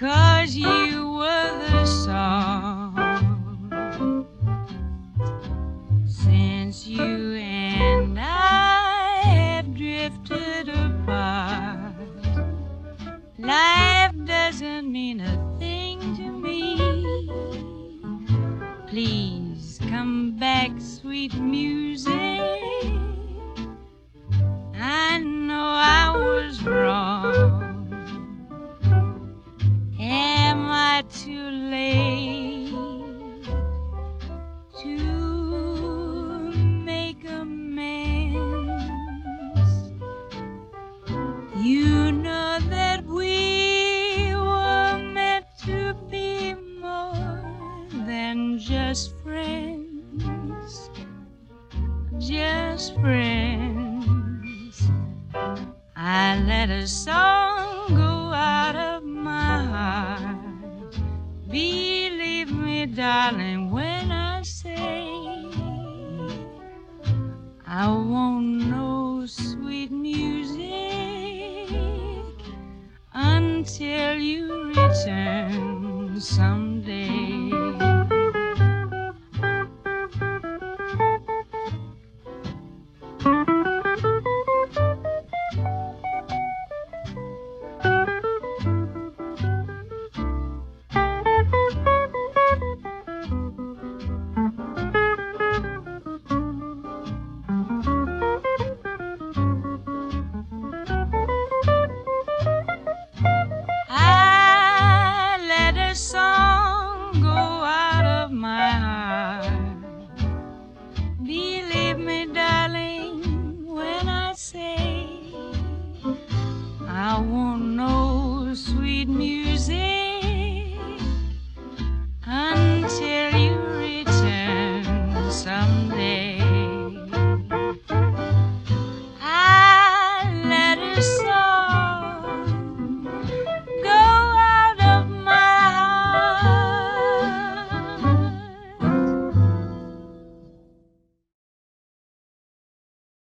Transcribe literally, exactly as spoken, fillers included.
'cause you were the song. Since you and I have drifted apart, life doesn't mean a thing to me. Please come back, sweet music. I know I was wrong. Am I too late to make amends? You know that we were meant to be more than just friends, just friends. I let a song go out of my heart. Believe me, darling, when I say I won't know sweet music until you return some